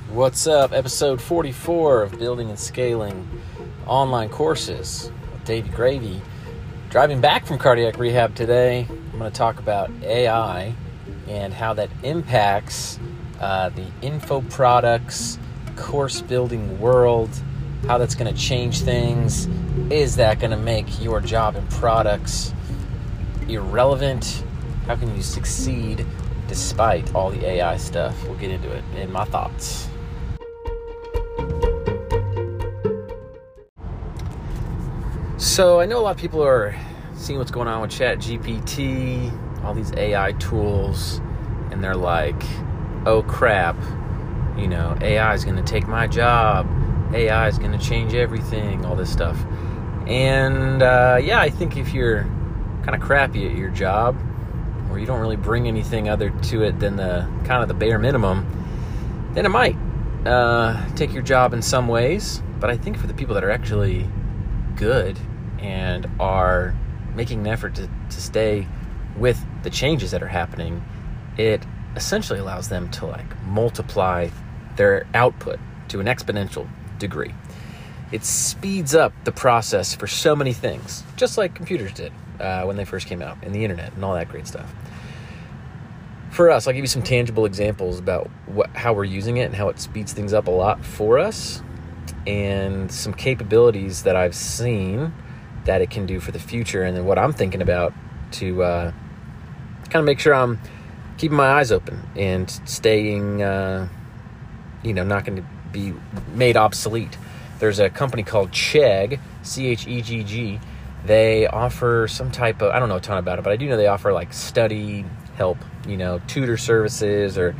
What's up? Episode 44 of Building and Scaling Online Courses with Davey Gravy. Driving back from cardiac rehab today, I'm going to talk about AI and how that impacts the info products, course building world, how that's going to change things. Is that going to make your job and products irrelevant? How can you succeed despite all the AI stuff? We'll get into it in my thoughts. So I know a lot of people are seeing what's going on with ChatGPT, all these AI tools, and they're like, oh crap, AI is going to take my job. AI is going to change everything, all this stuff. And I think if you're kind of crappy at your job, or you don't really bring anything other to it than the bare minimum, then it might take your job in some ways. But I think for the people that are actually good and are making an effort to stay with the changes that are happening, it essentially allows them to multiply their output to an exponential degree. It speeds up the process for so many things, just like computers did when they first came out, and the internet and all that great stuff. For us, I'll give you some tangible examples about how we're using it and how it speeds things up a lot for us, and some capabilities that I've seen that it can do for the future, and then what I'm thinking about to kind of make sure I'm keeping my eyes open and staying, not going to be made obsolete. There's a company called Chegg, Chegg. They offer some type of, I don't know a ton about it, but I do know they offer study help, tutor services, or,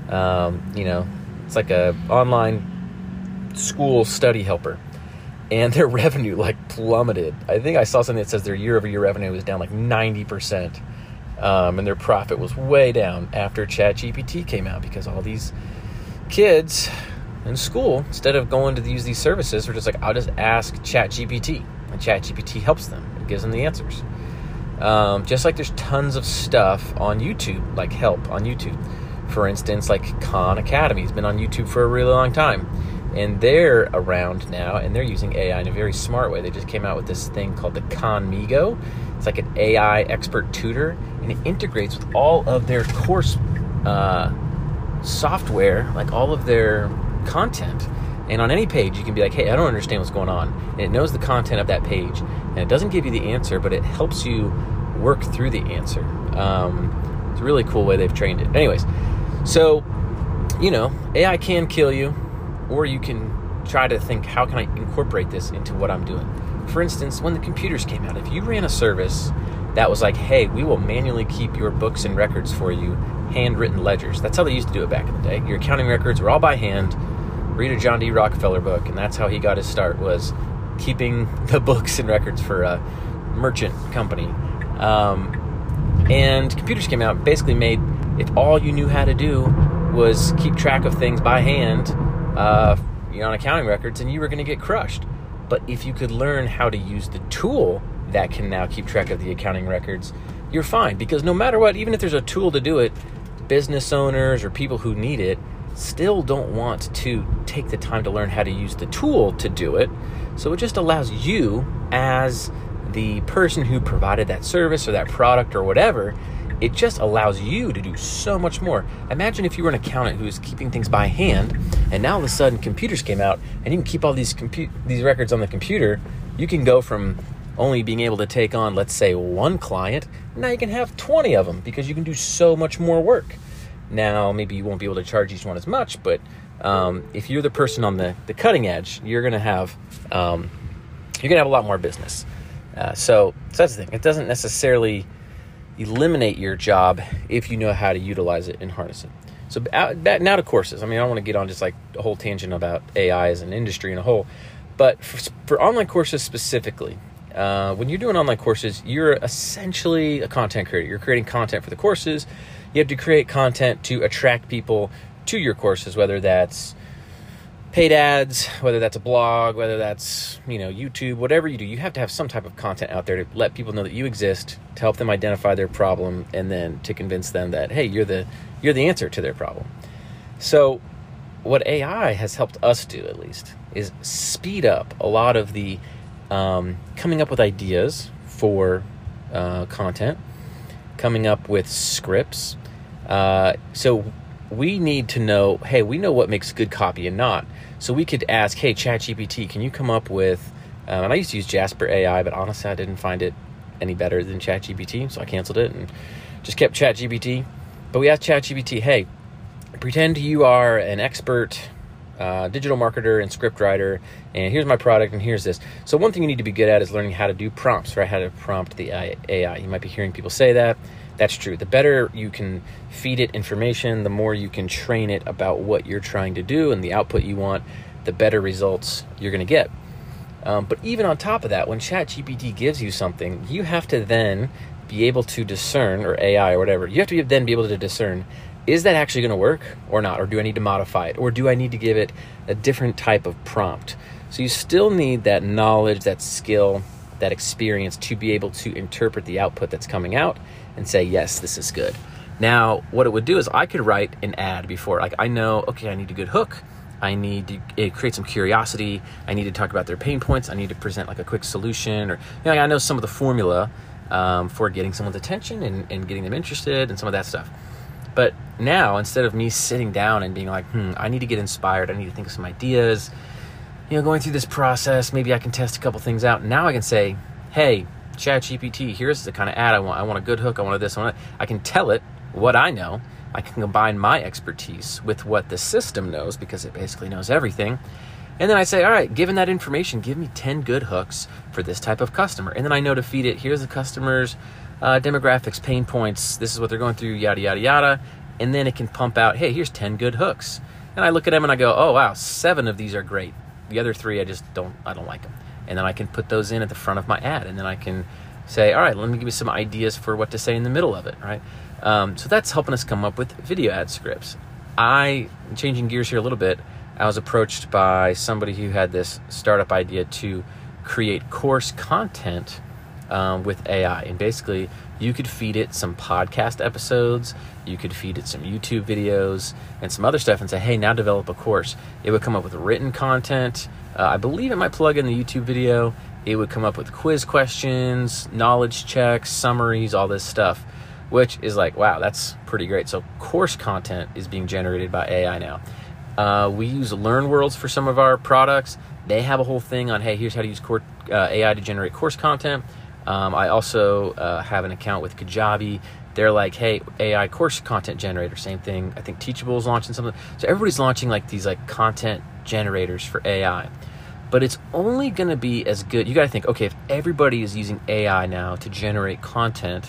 it's like a online school study helper. And their revenue plummeted. I think I saw something that says their year-over-year revenue was down 90%. And their profit was way down after ChatGPT came out, because all these kids in school, instead of going to use these services, were just I'll just ask ChatGPT. And ChatGPT helps them. It gives them the answers. Just like there's tons of stuff on YouTube, help on YouTube. For instance, Khan Academy has been on YouTube for a really long time. And they're around now, and they're using AI in a very smart way. They just came out with this thing called the Khanmigo. It's like an AI expert tutor, and it integrates with all of their course software, all of their content. And on any page, you can be hey, I don't understand what's going on. And it knows the content of that page. And it doesn't give you the answer, but it helps you work through the answer. It's a really cool way they've trained it. Anyways, so, AI can kill you, or you can try to think, how can I incorporate this into what I'm doing? For instance, when the computers came out, if you ran a service that was hey, we will manually keep your books and records for you, handwritten ledgers. That's how they used to do it back in the day. Your accounting records were all by hand. Read a John D. Rockefeller book, and that's how he got his start, was keeping the books and records for a merchant company. And computers came out, basically made, if all you knew how to do was keep track of things by hand, on accounting records, and you were going to get crushed. But if you could learn how to use the tool that can now keep track of the accounting records, you're fine. Because no matter what, even if there's a tool to do it, business owners or people who need it still don't want to take the time to learn how to use the tool to do it. So it just allows you, as the person who provided that service or that product or whatever, it just allows you to do so much more. Imagine if you were an accountant who was keeping things by hand, and now all of a sudden computers came out, and you can keep all these records on the computer. You can go from only being able to take on, let's say, one client, now you can have 20 of them, because you can do so much more work. Now, maybe you won't be able to charge each one as much, but if you're the person on the cutting edge, you're going to have a lot more business. So that's the thing. It doesn't necessarily eliminate your job if you know how to utilize it and harness it. So now to courses. I don't want to get on just a whole tangent about AI as an industry in a whole, but for online courses specifically, when you're doing online courses, you're essentially a content creator. You're creating content for the courses. You have to create content to attract people to your courses, whether that's paid ads, whether that's a blog, whether that's, YouTube, whatever you do, you have to have some type of content out there to let people know that you exist, to help them identify their problem, and then to convince them that, hey, you're the answer to their problem. So what AI has helped us do, at least, is speed up a lot of the coming up with ideas for content, coming up with scripts. So we need to know, hey, we know what makes good copy and not. So we could ask, hey, ChatGPT, can you come up with, and I used to use Jasper AI, but honestly, I didn't find it any better than ChatGPT, so I canceled it and just kept ChatGPT. But we asked ChatGPT, hey, pretend you are an expert digital marketer and script writer, and here's my product, and here's this. So one thing you need to be good at is learning how to do prompts, right? How to prompt the AI. You might be hearing people say that. That's true. The better you can feed it information, the more you can train it about what you're trying to do and the output you want, the better results you're going to get. But even on top of that, when ChatGPT gives you something, you have to then be able to discern, or AI or whatever, you have to then be able to discern, is that actually going to work or not? Or do I need to modify it? Or do I need to give it a different type of prompt? So you still need that knowledge, that skill, that experience to be able to interpret the output that's coming out and say, yes, this is good. Now, what it would do is I could write an ad before. Like, I know, okay, I need a good hook. I need to create some curiosity. I need to talk about their pain points. I need to present like a quick solution, or I know some of the formula for getting someone's attention and getting them interested and some of that stuff. But now, instead of me sitting down and being like, I need to get inspired, I need to think of some ideas, going through this process, maybe I can test a couple things out. Now I can say, hey, ChatGPT, here's the kind of ad I want. I want a good hook. I want this. I can tell it what I know. I can combine my expertise with what the system knows, because it basically knows everything. And then I say, all right, given that information, give me 10 good hooks for this type of customer. And then I know to feed it, here's the customer's demographics, pain points, this is what they're going through, yada, yada, yada. And then it can pump out, hey, here's 10 good hooks. And I look at them and I go, oh, wow, 7 of these are great. The other 3, I don't like them. And then I can put those in at the front of my ad. And then I can say, all right, let me give you some ideas for what to say in the middle of it, right? So that's helping us come up with video ad scripts. Changing gears here a little bit, I was approached by somebody who had this startup idea to create course content with AI. And basically, you could feed it some podcast episodes, you could feed it some YouTube videos and some other stuff and say, hey, now develop a course. It would come up with written content. I believe it might plug in the YouTube video. It would come up with quiz questions, knowledge checks, summaries, all this stuff, which is like, wow, that's pretty great. So course content is being generated by AI now. We use LearnWorlds for some of our products. They have a whole thing on, hey, here's how to use AI to generate course content. I also have an account with Kajabi. They're like, hey, AI course content generator, same thing. I think Teachable is launching something. So everybody's launching like these like content generators for AI. But it's only going to be as good. You got to think, okay, if everybody is using AI now to generate content,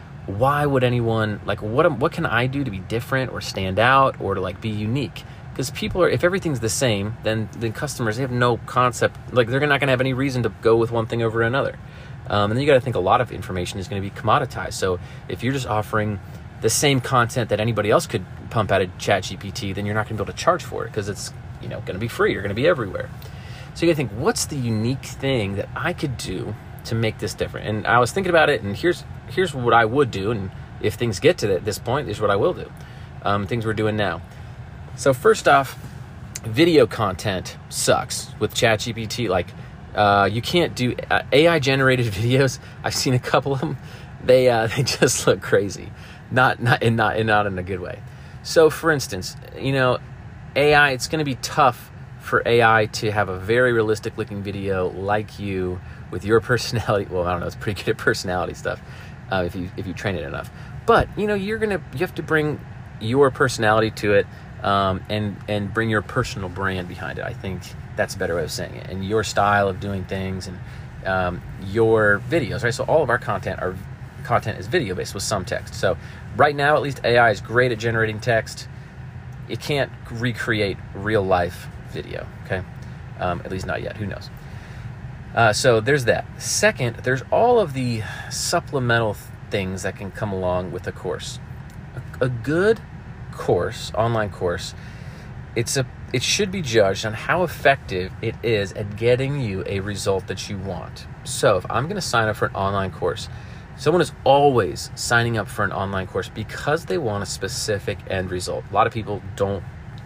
why would anyone, like, what can I do to be different or stand out or to like be unique? Because people are, if everything's the same, then customers, they have no concept, like they're not going to have any reason to go with one thing over another. And then you got to think a lot of information is going to be commoditized. So if you're just offering the same content that anybody else could pump out of ChatGPT, then you're not going to be able to charge for it because it's going to be free. You're going to be everywhere. So you got to think, what's the unique thing that I could do to make this different? And I was thinking about it, and here's what I would do. And if things get to this point, here's what I will do. Things we're doing now. So first off, video content sucks with ChatGPT. Like, you can't do AI generated videos. I've seen a couple of them. They just look crazy, not in a good way. So for instance, AI, it's going to be tough for AI to have a very realistic looking video like you with your personality. Well, I don't know. It's pretty good at personality stuff if you train it enough. But you have to bring your personality to it and bring your personal brand behind it. I think that's a better way of saying it. And your style of doing things and your videos, right? So all of our content is video based with some text. So right now, at least AI is great at generating text. It can't recreate real life video, okay? At least not yet. Who knows? So there's that. Second, there's all of the supplemental things that can come along with a course. A good course, online course, it should be judged on how effective it is at getting you a result that you want. So if I'm going to sign up for an online course, someone is always signing up for an online course because they want a specific end result. A lot of people don't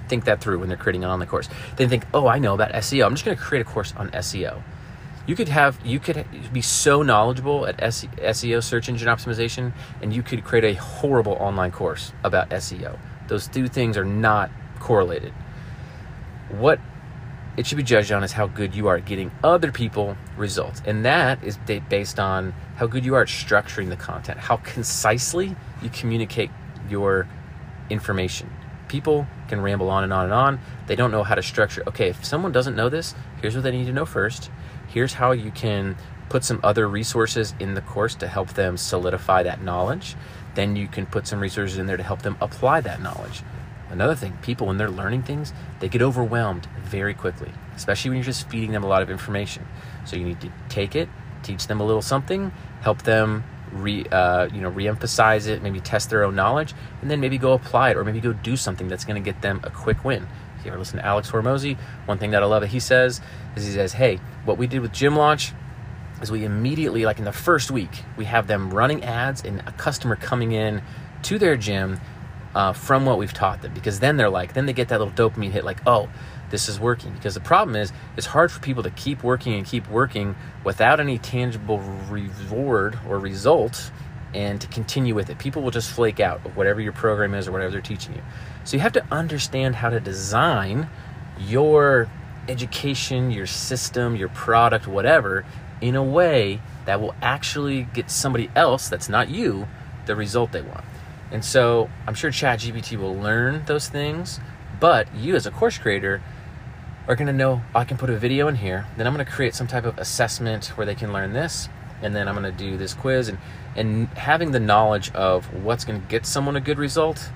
think that through when they're creating an online course. They think, oh, I know about SEO. I'm just going to create a course on SEO. You could be so knowledgeable at SEO, search engine optimization, and you could create a horrible online course about SEO. Those two things are not correlated. What it should be judged on is how good you are at getting other people results. And that is based on how good you are at structuring the content, how concisely you communicate your information. People can ramble on and on and on. They don't know how to structure. Okay, if someone doesn't know this, here's what they need to know first. Here's how you can put some other resources in the course to help them solidify that knowledge. Then you can put some resources in there to help them apply that knowledge. Another thing, people, when they're learning things, they get overwhelmed very quickly, especially when you're just feeding them a lot of information. So you need to take it, teach them a little something, help them re-emphasize it, maybe test their own knowledge, and then maybe go apply it, or maybe go do something that's going to get them a quick win. If you ever listen to Alex Hormozy, one thing that I love that he says, hey, what we did with Gym Launch is we immediately, like in the first week, we have them running ads and a customer coming in to their gym from what we've taught them, because then they get that little dopamine hit, like, oh, this is working. Because the problem is, it's hard for people to keep working without any tangible reward or result, and to continue with it. People will just flake out of whatever your program is or whatever they're teaching you. So you have to understand how to design your education, your system, your product, whatever, in a way that will actually get somebody else that's not you the result they want. And so I'm sure ChatGPT will learn those things, but you as a course creator are going to know, I can put a video in here, then I'm going to create some type of assessment where they can learn this, and then I'm going to do this quiz, and having the knowledge of what's going to get someone a good result.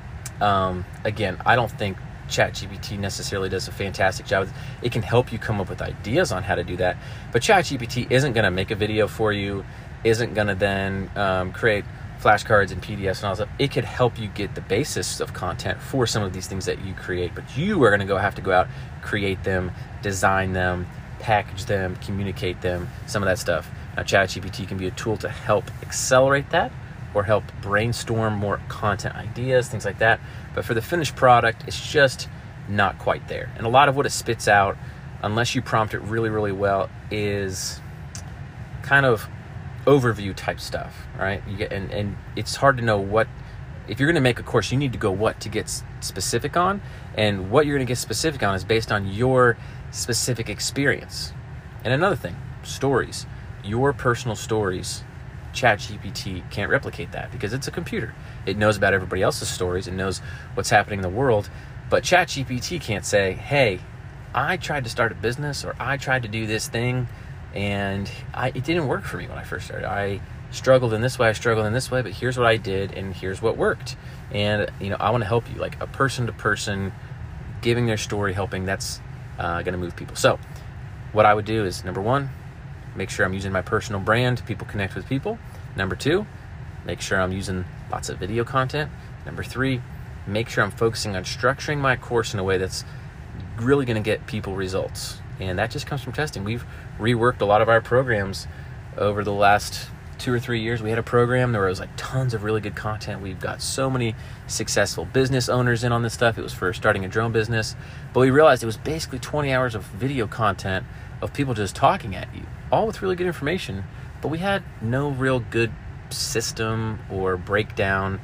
Again, I don't think ChatGPT necessarily does a fantastic job. It can help you come up with ideas on how to do that, but ChatGPT isn't going to make a video for you, isn't going to then create flashcards and PDFs and all that stuff. It could help you get the basis of content for some of these things that you create, but you are going to have to go out, create them, design them, package them, communicate them, some of that stuff. Now, ChatGPT can be a tool to help accelerate that, or help brainstorm more content ideas, things like that. But for the finished product, it's just not quite there. And a lot of what it spits out, unless you prompt it really, really well, is kind of overview type stuff, right? And it's hard to know what, if you're going to make a course, you need to go what to get specific on, and what you're going to get specific on is based on your specific experience. And another thing, stories, your personal stories. ChatGPT can't replicate that because it's a computer. It knows about everybody else's stories, it knows what's happening in the world, but ChatGPT can't say, hey, I tried to start a business, or I tried to do this thing, and it didn't work for me when I first started. I struggled in this way, but here's what I did, and here's what worked. And I want to help you, like a person to person, giving their story, helping. That's going to move people. So what I would do is, number one, make sure I'm using my personal brand. People connect with people. Number two, make sure I'm using lots of video content. Number three, make sure I'm focusing on structuring my course in a way that's really going to get people results. And that just comes from testing. We've reworked a lot of our programs over the last 2 or 3 years. We had a program, there was like tons of really good content. We've got so many successful business owners in on this stuff. It was for starting a drone business. But we realized it was basically 20 hours of video content of people just talking at you, all with really good information. But we had no real good system or breakdown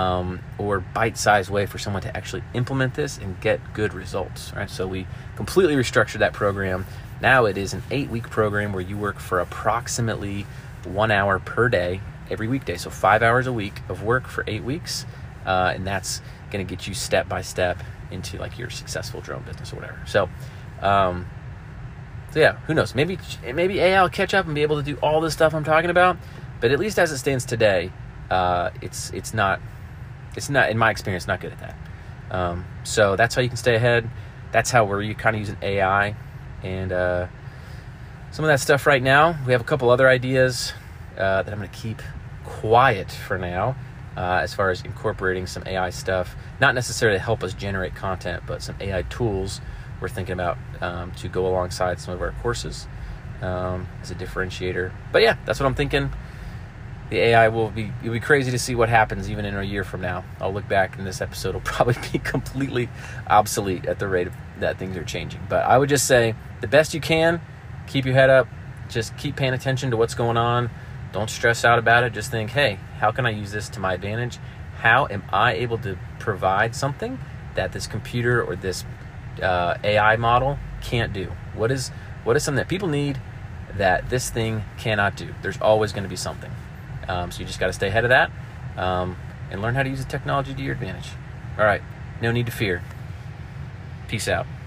or bite-sized way for someone to actually implement this and get good results, right? So we completely restructured that program. Now it is an 8-week program where you work for approximately 1 hour per day every weekday. So 5 hours a week of work for 8 weeks. And that's going to get you step by step into like your successful drone business or whatever. So yeah, who knows? Maybe AI will catch up and be able to do all this stuff I'm talking about. But at least as it stands today, it's not, in my experience, not good at that. So that's how you can stay ahead. That's how we're kind of using AI and some of that stuff right now. We have a couple other ideas that I'm going to keep quiet for now, as far as incorporating some AI stuff, not necessarily to help us generate content, but some AI tools we're thinking about to go alongside some of our courses as a differentiator. But yeah, that's what I'm thinking. the AI it'll be crazy to see what happens even in a year from now. I'll look back and this episode will probably be completely obsolete at the rate that things are changing. But I would just say the best you can, keep your head up, just keep paying attention to what's going on. Don't stress out about it. Just think, hey, how can I use this to my advantage? How am I able to provide something that this computer or this AI model can't do? What is something that people need that this thing cannot do? There's always going to be something. So you just got to stay ahead of that and learn how to use the technology to your advantage. All right, no need to fear. Peace out.